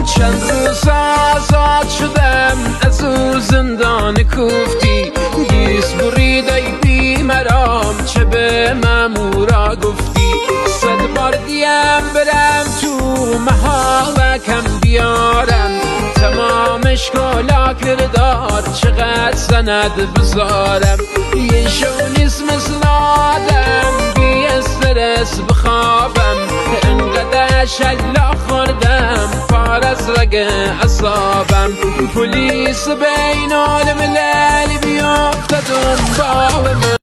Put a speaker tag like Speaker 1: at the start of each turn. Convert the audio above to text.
Speaker 1: چند روز آزاد شدم از او زندان کوفتی، گیس برید ای بی مرام چه به مامورا گفتی. 100 بار دیم برم تو محالکم بیارم، تمام اشکالا کردار چقدر سند بذارم. یه شو نیست مثل آدم بی استرس بخوابم، انقدر شلا خوردم پار از رگ اعصابم. پلیس بین الملل بیافته دنبال من.